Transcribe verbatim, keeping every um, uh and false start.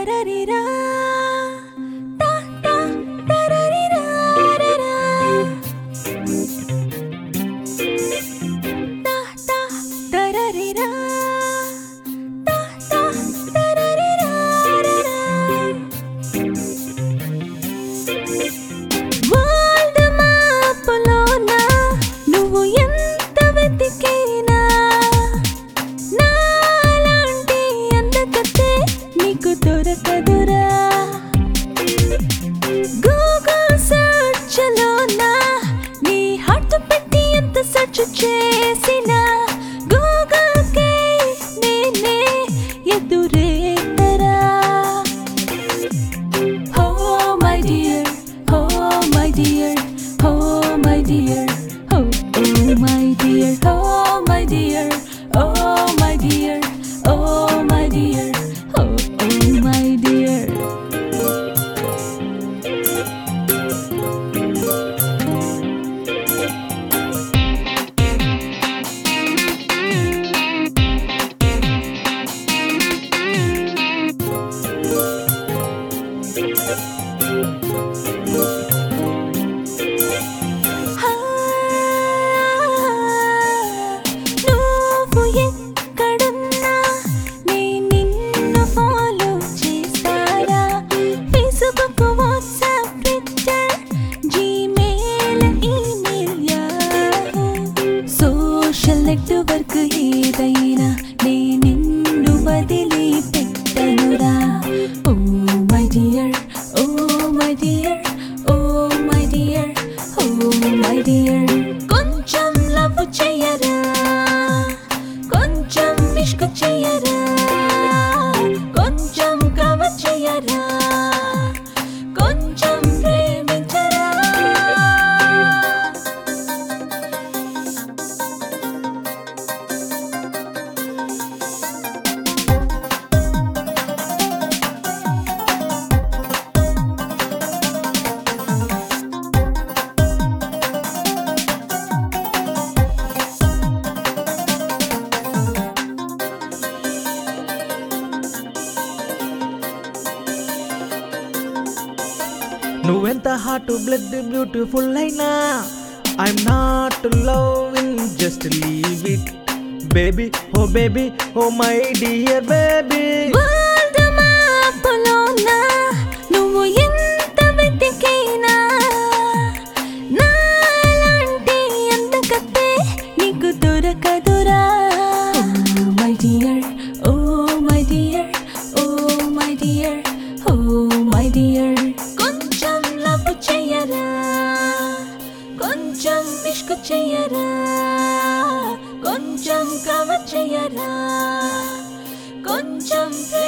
tararira ta ta tararira ta ta tararira ta ta tararira world map lona nuvu enta vetikina nalanti andakate niku dorakadura google search lona nee heart petti enta search chesina google ke nene edure tara oh my dear oh my dear oh my dear oh oh my dear oh my dear oh my dear oh my dear oh oh my dear నువ్వు ఎక్కడున్నా నేను నిన్ను follow చేస్తారా Facebook WhatsApp Twitter Gmail email Yahoo social network ఏదైనా నేను నిన్ను వదిలి పెట్టనురా oh my dear oh my dear oh my dear oh my dear కొంచెం లవ్ చేయరా కొంచెం ఇష్క్ చేయరా కొంచెం కవర్ చేయరా కొంచెం ప్రేమించరా నువ్వెంత హార్ట్ బ్లడ్ బ్యూటిఫుల్ అయినా I'm not loving just leave it baby oh baby oh my dear baby world map లోన నువ్వు ఎంత వెతికినా నాలాంటి అందకతే నీకు దొరకదురా oh my dear oh my dear oh my dear oh my dear కొంచెం లవ్ చేయరా కొంచెం ఇష్క్ చేయరా కొంచెం కవర్ చేయరా కొంచెం